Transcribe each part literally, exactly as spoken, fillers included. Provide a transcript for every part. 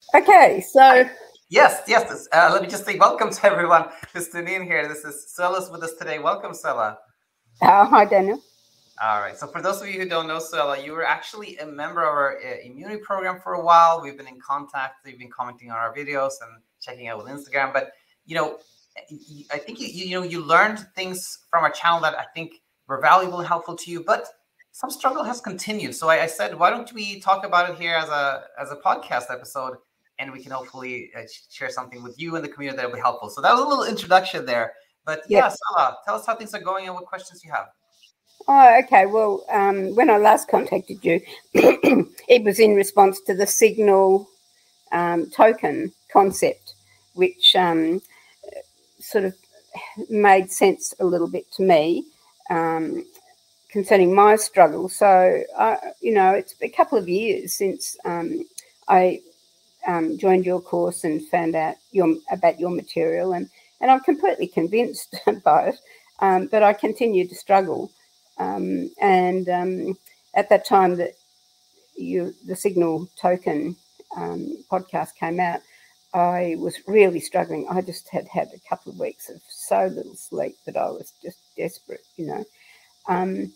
Okay, so yes, yes. Uh, let me just say welcome to everyone who's tuning in here. This is Suella's with us today. Welcome, Suella. uh, hi, Daniel. All right. So for those of you who don't know Suella, you were actually a member of our uh, immunity program for a while. We've been in contact. We've been commenting on our videos and checking out with Instagram. But you know, I think you you know you learned things from our channel that I think were valuable and helpful to you. But some struggle has continued. So I, I said, why don't we talk about it here as a as a podcast episode? And we can hopefully uh, share something with you and the community that will be helpful. So that was a little introduction there. But yeah, Yep. Suella, tell us how things are going and what questions you have. Oh, okay. Well, um, when I last contacted you, it was in response to the Signal um, token concept, which um, sort of made sense a little bit to me um, concerning my struggle. So, uh, you know, it's a couple of years since um, I um, joined your course and found out your about your material, and and I'm completely convinced by it. Um, but I continued to struggle, um, and um, at that time that you the Signal Token um, podcast came out, I was really struggling. I just had had a couple of weeks of so little sleep that I was just desperate, you know. Um,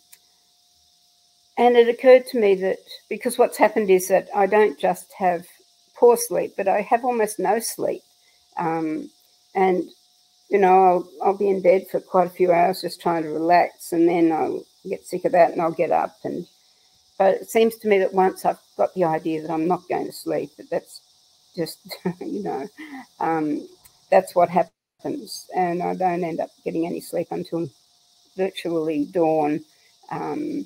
and it occurred to me that because what's happened is that I don't just have poor sleep, but I have almost no sleep. Um, and, you know, I'll, I'll be in bed for quite a few hours just trying to relax, and then I'll get sick of that and I'll get up. And But it seems to me that once I've got the idea that I'm not going to sleep, that that's just, you know, um, that's what happens. And I don't end up getting any sleep until virtually dawn. Um,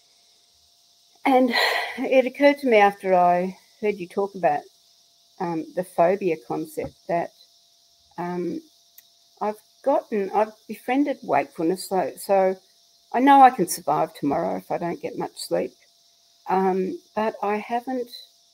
And it occurred to me after I heard you talk about um, the phobia concept that um, I've gotten, I've befriended wakefulness. So, so I know I can survive tomorrow if I don't get much sleep. Um, but I haven't,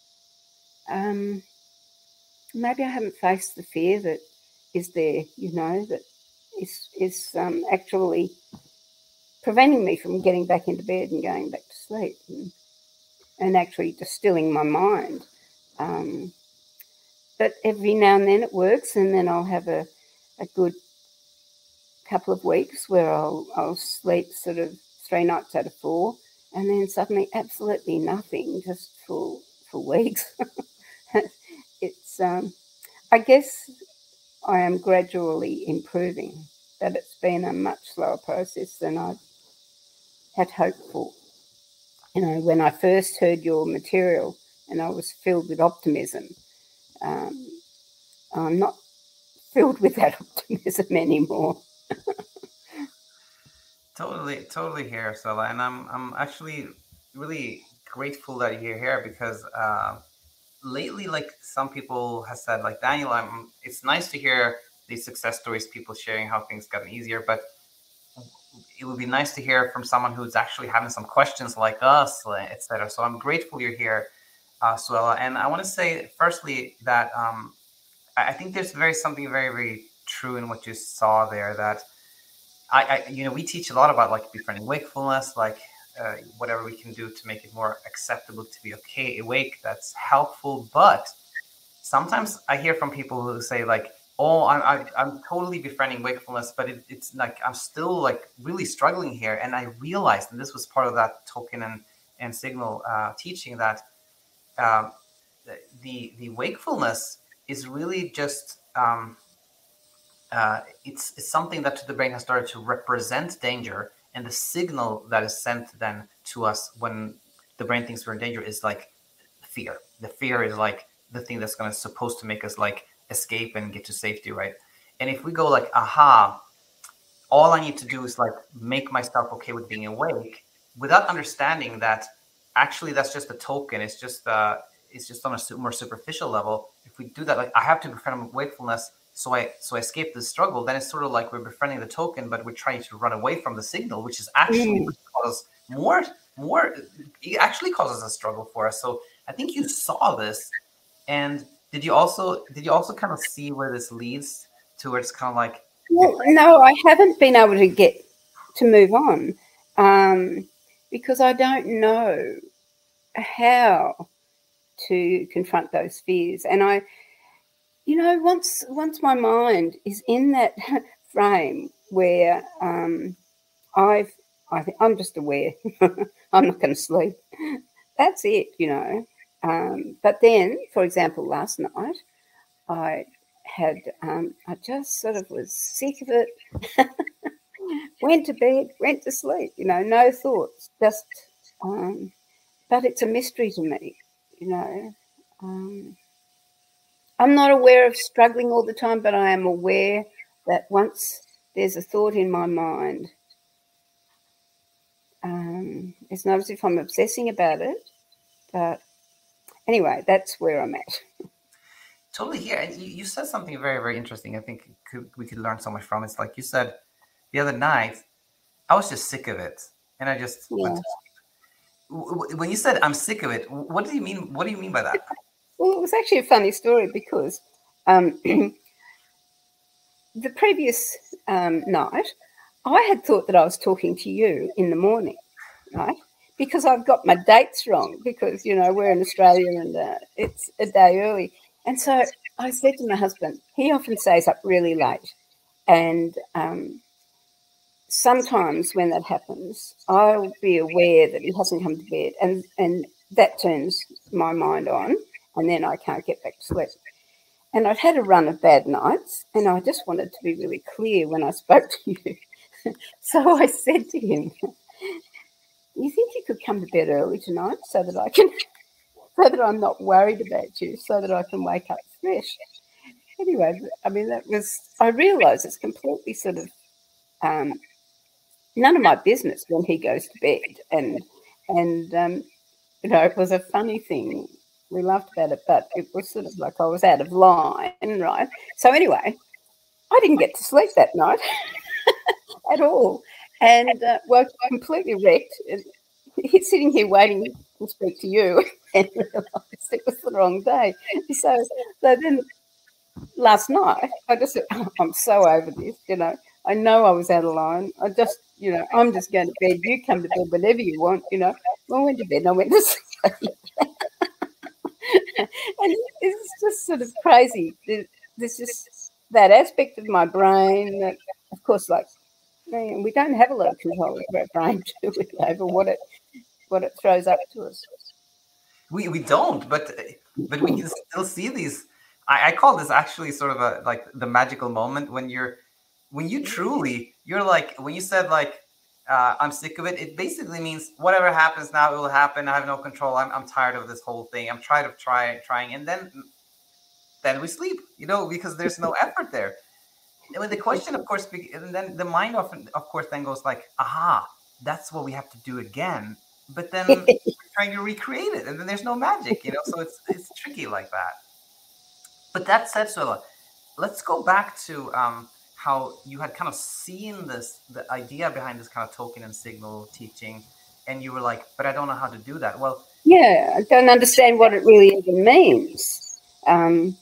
um, maybe I haven't faced the fear that is there, you know, that is, is um, actually preventing me from getting back into bed and going back to sleep and, and actually distilling my mind. Um, but every now and then it works, and then I'll have a, a good couple of weeks where I'll, I'll sleep sort of three nights out of four, and then suddenly absolutely nothing just for, for weeks. it's, um, I guess I am gradually improving, but it's been a much slower process than I had hoped for. You know, when I first heard your material and I was filled with optimism, um, I'm not filled with that optimism anymore. Totally, totally here, Stella, and I'm I'm actually really grateful that you're here because uh, lately, like some people have said, like Daniel, I'm. It's nice to hear these success stories, people sharing how things gotten easier, but it would be nice to hear from someone who's actually having some questions like us, et cetera. So I'm grateful you're here, uh, Suella, and I want to say firstly that um, I, I think there's very something very very true in what you saw there that. I, I, you know, we teach a lot about like befriending wakefulness, like uh, whatever we can do to make it more acceptable to be okay awake. That's helpful. But sometimes I hear from people who say like, "Oh, I'm I'm, I'm totally befriending wakefulness, but it, it's like I'm still like really struggling here." And I realized, and this was part of that token and and signal uh, teaching that um, the the wakefulness is really just. Um, uh, it's, it's something that the brain has started to represent danger, and the signal that is sent then to us when the brain thinks we're in danger is like fear. The fear is like the thing that's going to supposed to make us like escape and get to safety, right? And if we go like, aha, all I need to do is like make myself okay with being awake, without understanding that actually that's just a token. It's just uh, it's just on a more superficial level. If we do that, like I have to befriend wakefulness, so I so I escape the struggle. Then it's sort of like we're befriending the token, but we're trying to run away from the signal, which is actually Mm. cause more more. It actually causes a struggle for us. So I think you saw this, and did you also did you also kind of see where this leads to? Where it's kind of like Well, no, I haven't been able to get to move on um, because I don't know how to confront those fears. And I, you know, once once my mind is in that frame where um, I've, I think I'm just aware, I'm not going to sleep. That's it, you know. Um, but then, for example, last night, I had, um, I just sort of was sick of it. Went to bed, went to sleep, you know, no thoughts, just, um, but it's a mystery to me, you know. Um, I'm not aware of struggling all the time, but I am aware that once there's a thought in my mind, um, it's not as if I'm obsessing about it, but anyway, that's where I'm at. Totally here. And you, you said something very, very interesting. I think could, we could learn so much from. It's like you said the other night, I was just sick of it. And I just Yeah. went to sleep. When you said I'm sick of it, what do you mean? What do you mean by that? Well, it was actually a funny story because um, the previous um, night, I had thought that I was talking to you in the morning, right? Because I've got my dates wrong because, you know, we're in Australia and uh, it's a day early. And so I said to my husband, he often stays up really late. And um, sometimes when that happens, I'll be aware that he hasn't come to bed. And, and that turns my mind on. And then I can't get back to sleep. And I'd had a run of bad nights. And I just wanted to be really clear when I spoke to you. So I said to him, you think you could come to bed early tonight so that I can, so that I'm not worried about you, so that I can wake up fresh? Anyway, I mean, that was, I realise it's completely sort of um, none of my business when he goes to bed. And, and um, you know, it was a funny thing. We laughed about it, but it was sort of like I was out of line, right? So anyway, I didn't get to sleep that night at all. And uh, woke completely wrecked. He's sitting here waiting to speak to you and realised it was the wrong day. So, so then last night, I just said, oh, I'm so over this, you know. I know I was out of line. I just, you know, I'm just going to bed. You come to bed whenever you want, you know. I went to bed and I went to sleep. And it's just sort of crazy. There's just that aspect of my brain that, of course, like, we don't have a lot of control over our brain, do we, over what it what it throws up to us. We we don't, but but we can still see these. I, I call this actually sort of a like the magical moment when you're when you truly you're like when you said like uh, I'm sick of it. It basically means whatever happens now, it will happen. I have no control. I'm I'm tired of this whole thing. I'm tired of trying trying, and then then we sleep. You know, because there's no effort there. And the question, of course, and then the mind often, of course, then goes like, aha, that's what we have to do again. But then we're trying to recreate it, and then there's no magic, you know. So it's it's tricky like that. But that said, Suella, let's go back to um, how you had kind of seen this, the idea behind this kind of token and signal teaching, and you were like, but I don't know how to do that. Well, yeah, I don't understand what it really even means. Um,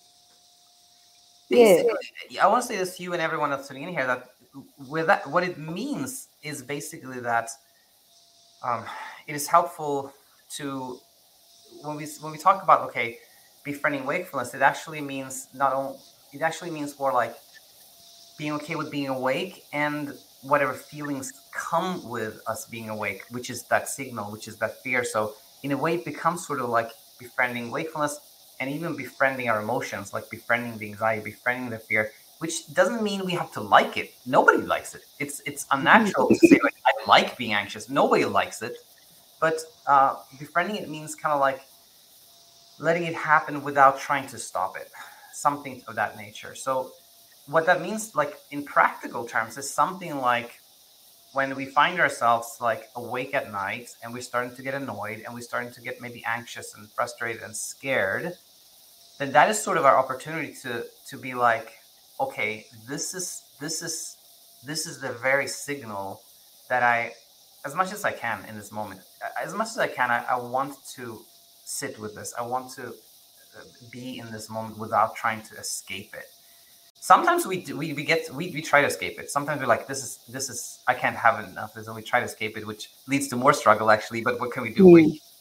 yeah, I want to say this to you and everyone that's sitting in here that with that, what it means is basically that um, it is helpful to when we when we talk about okay, befriending wakefulness. It actually means not only it actually means more like being okay with being awake and whatever feelings come with us being awake, which is that signal, which is that fear. So in a way, it becomes sort of like befriending wakefulness. And even befriending our emotions, like befriending the anxiety, befriending the fear, which doesn't mean we have to like it. Nobody likes it. It's it's unnatural to say, like, I like being anxious. Nobody likes it. But uh, befriending it means kind of like letting it happen without trying to stop it, something of that nature. So what that means, like in practical terms, is something like when we find ourselves like awake at night and we're starting to get annoyed and we're starting to get maybe anxious and frustrated and scared, then that is sort of our opportunity to to be like, okay, this is this is this is the very signal that I, as much as I can in this moment, as much as I can, I, I want to sit with this. I want to be in this moment without trying to escape it. Sometimes we do, we we get we, we try to escape it. Sometimes we're like, this is this is I can't have enough, and so we try to escape it, which leads to more struggle actually. But what can we do? Mm. We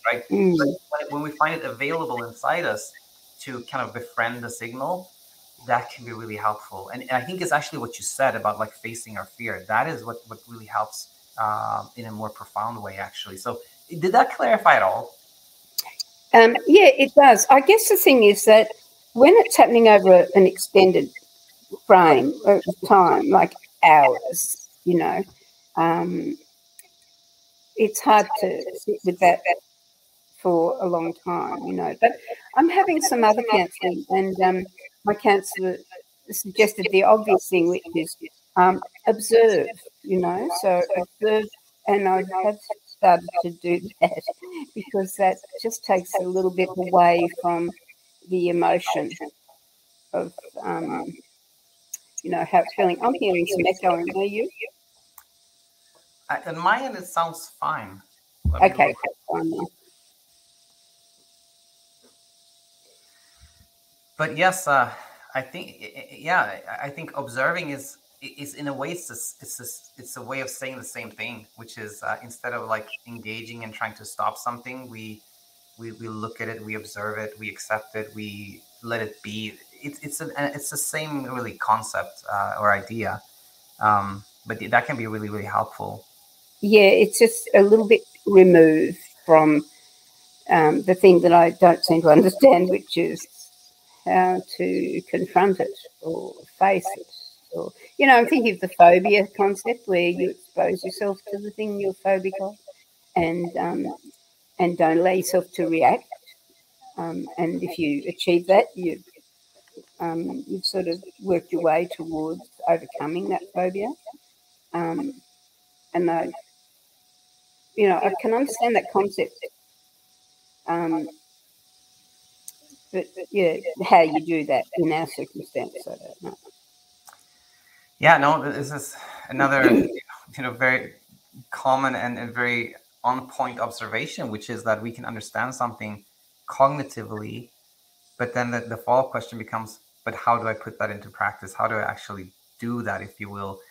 right? Mm. But when we find it available inside us to kind of befriend the signal, that can be really helpful. And, and I think it's actually what you said about like facing our fear. That is what, what really helps uh, in a more profound way, actually. So did that clarify at all? Um, yeah, it does. I guess the thing is that when it's happening over an extended frame of time, like hours, you know, um, it's hard to sit with that for a long time, you know. But I'm having some other counselling, and um, my counsellor suggested the obvious thing, which is um, observe, you know. So observe, and I have started to do that because that just takes a little bit away from the emotion of, um, you know, how it's feeling. I'm hearing some echoing. Are you? I, on my end, it sounds fine. Let me Okay, look. fine then. But yes, uh, I think, yeah, I think observing is is in a way it's a, it's a, it's a way of saying the same thing, which is uh, instead of like engaging and trying to stop something, we we we look at it, we observe it, we accept it, we let it be. It's it's an it's the same really concept uh, or idea, um, but that can be really really helpful. Yeah, it's just a little bit removed from um, the thing that I don't seem to understand, which is how to confront it or face it. Or, you know, I'm thinking of the phobia concept where you expose yourself to the thing you're phobic of, and um, and don't allow yourself to react. Um, and if you achieve that, you um, you've sort of worked your way towards overcoming that phobia. Um, and I, you know, I can understand that concept. Um, but yeah, how you do that in our circumstance, I don't know. Yeah, no, this is another, you know, very common and, and very on point observation, which is that we can understand something cognitively, but then the, the follow-up question becomes, but how do I put that into practice? How do I actually do that, if you will?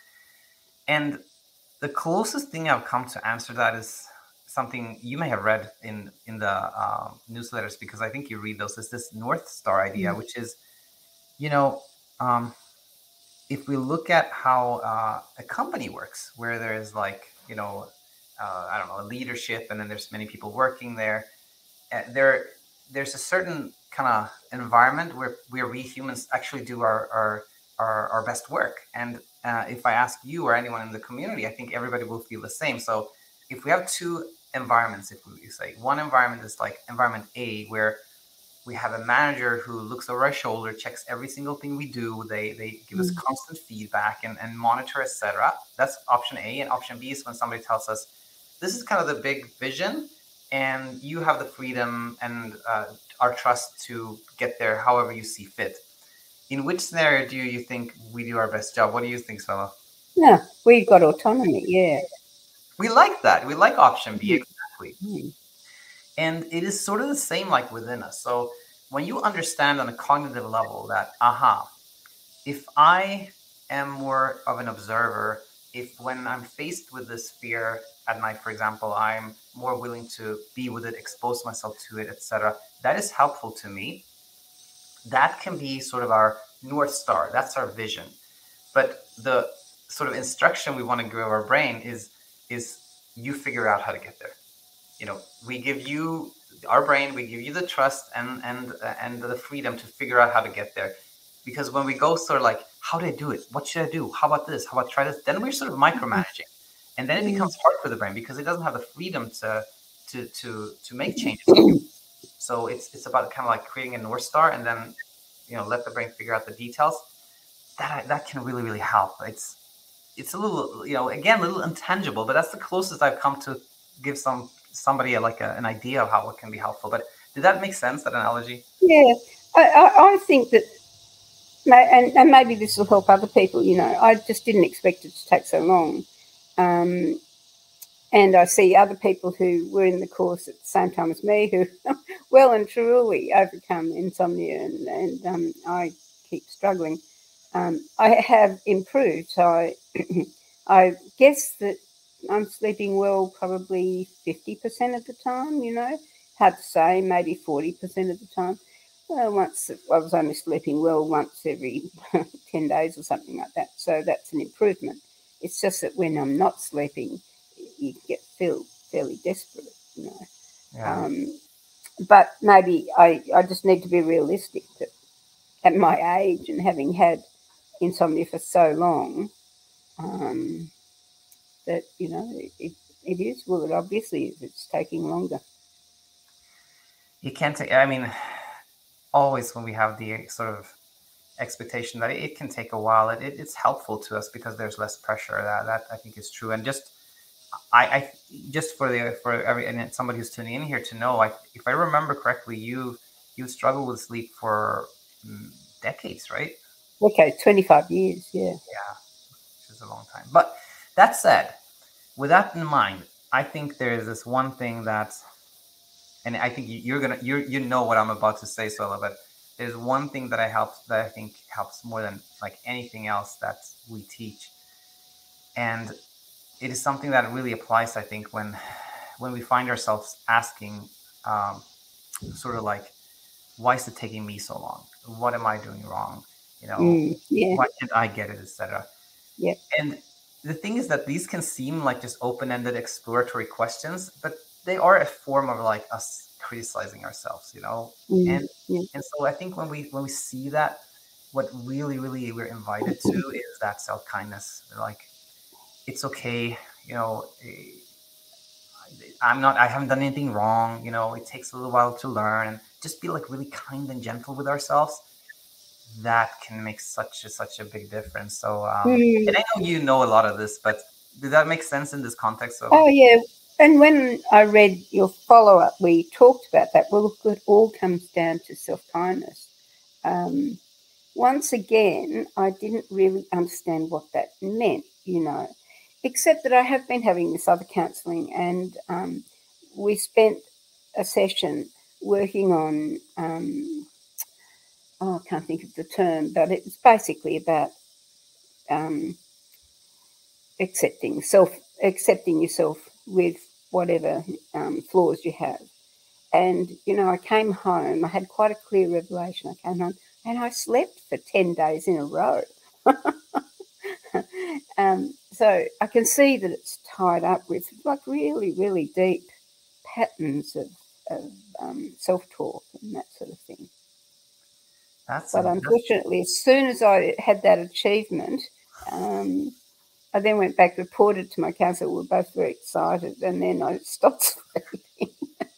And the closest thing I've come to answer that is something you may have read in in the uh, newsletters, because I think you read those. Is this North Star idea, which is, you know, um, if we look at how uh, a company works, where there's like, you know, uh, I don't know, a leadership, and then there's many people working there, uh, there there's a certain kind of environment where where we humans actually do our our our, our best work. And uh, if I ask you or anyone in the community, I think everybody will feel the same. So if we have two environments, if we say one environment is like environment A, where we have a manager who looks over our shoulder, checks every single thing we do. They they give us constant feedback and, and monitor, et cetera. That's option A. And option B is when somebody tells us, this is kind of the big vision, and you have the freedom and uh, our trust to get there however you see fit. In which scenario do you think we do our best job? What do you think, Svella? Yeah, we've got autonomy, yeah. We like that. We like option B, Mm. exactly. Mm. And it is sort of the same like within us. So when you understand on a cognitive level that, aha, if I am more of an observer, if when I'm faced with this fear at night, for example, I'm more willing to be with it, expose myself to it, et cetera, that is helpful to me. That can be sort of our North Star. That's our vision. But the sort of instruction we want to give our brain is, is you figure out how to get there. You know, we give you our brain, we give you the trust and and uh, and the freedom to figure out how to get there. Because when we go sort of like, how do I do it? What should I do? How about this? How about try this? Then we're sort of micromanaging, and then it becomes hard for the brain because it doesn't have the freedom to to to to make changes. So it's it's about kind of like creating a North Star, and then, you know, let the brain figure out the details. That that can really really help. It's it's a little, you know, again, a little intangible, but that's the closest I've come to give some somebody a, like a, an idea of how it can be helpful. But did that make sense, that analogy? Yeah, I, I, I think that, and, and maybe this will help other people, you know, I just didn't expect it to take so long. Um, and I see other people who were in the course at the same time as me who well and truly overcome insomnia, and, and um, I keep struggling. Um, I have improved. So I, I guess that I'm sleeping well probably fifty percent of the time, you know. hard to say, maybe forty percent of the time. Well, once I was only sleeping well once every ten days or something like that. So that's an improvement. It's just that when I'm not sleeping, you get feel fairly desperate, you know. Yeah. Um, but maybe I, I just need to be realistic that at my age and having had insomnia for so long, um, that, you know, it, it is, well, it obviously is. It's taking longer. You can't take, I mean, always when we have the sort of expectation that it can take a while, it, it, it's helpful to us because there's less pressure. That that I think is true. And just I, I just for the for every and somebody who's tuning in here to know, I, if I remember correctly, you you struggled with sleep for mm, decades, right? Okay, twenty-five years, yeah. Yeah, which is a long time. But that said, with that in mind, I think there is this one thing that, and I think you're gonna you you know what I'm about to say, Sola, but there's one thing that I help that I think helps more than like anything else that we teach, and it is something that really applies, I think, when when we find ourselves asking, um, sort of like, why is it taking me so long? What am I doing wrong? You know, Mm, yeah. why can't I get it, et cetera. Yeah. And the thing is that these can seem like just open-ended exploratory questions, but they are a form of like us criticizing ourselves, you know. Mm, and yeah. and so I think when we when we see that, what really really we're invited to is that self-kindness. Like, it's okay, you know, I'm not I haven't done anything wrong, you know, it takes a little while to learn, and just be like really kind and gentle with ourselves. That can make such a such a big difference. So um Mm. and I know you know a lot of this, but did that make sense in this context? So Oh, yeah. And when I read your follow-up, we talked about that. Well, look, it all comes down to self-kindness. Um, once again, I didn't really understand what that meant, you know, except that I have been having this other counselling, and um, we spent a session working on, um, oh, I can't think of the term, but it's basically about um, accepting self, accepting yourself with whatever um, flaws you have. And, you know, I came home, I had quite a clear revelation. I came home and I slept for ten days in a row. um, so I can see that it's tied up with like really, really deep patterns of, of um, self-talk and that sort of thing. that's But a, unfortunately, as soon as I had that achievement, um, I then went back, reported to my counsellor. We were both very excited, and then I stopped sleeping.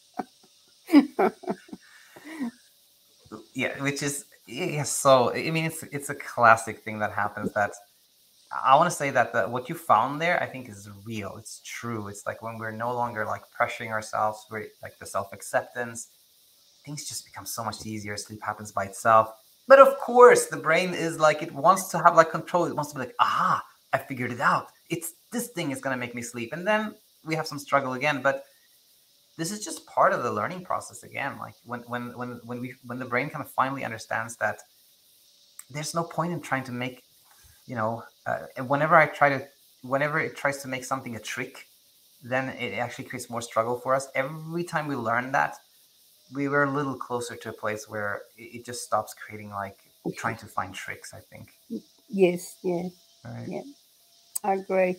yeah, which is yeah. So I mean, it's it's a classic thing that happens. That I want to say that the, what you found there, I think, is real. It's true. It's like when we're no longer like pressuring ourselves, we're like the self acceptance. Things just become so much easier. Sleep happens by itself. But of course, the brain is like, it wants to have like control. It wants to be like, aha, I figured it out. It's this thing is going to make me sleep. And then we have some struggle again. But this is just part of the learning process again. Like when when when when we when the brain kind of finally understands that there's no point in trying to make, you know, uh, whenever I try to, whenever it tries to make something a trick, then it actually creates more struggle for us. Every time we learn that, we were a little closer to a place where it just stops creating like trying to find tricks, I think. Yes, yeah, Right. yeah, I agree.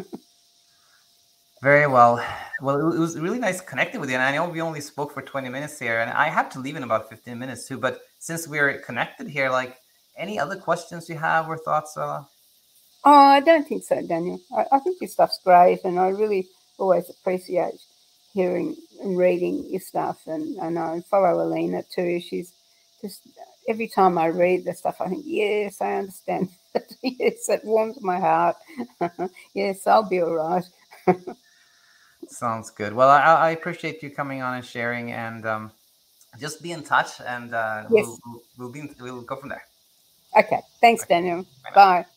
Very well. Well, it was really nice connecting with you. And I know we only spoke for twenty minutes here, and I have to leave in about fifteen minutes too. But since we're connected here, like, any other questions you have or thoughts? Uh... Oh, I don't think so, Daniel. I, I think your stuff's great, and I really always appreciate hearing and reading your stuff. And, and I follow Alina too. She's just, every time I read the stuff, I think, yes, I understand. Yes, it warms my heart. Yes, I'll be all right. Sounds good. Well, I, I appreciate you coming on and sharing, and um, just be in touch, and uh, Yes. we'll, we'll, we'll, be in, we'll go from there. Okay. Thanks, Okay. Daniel. Bye.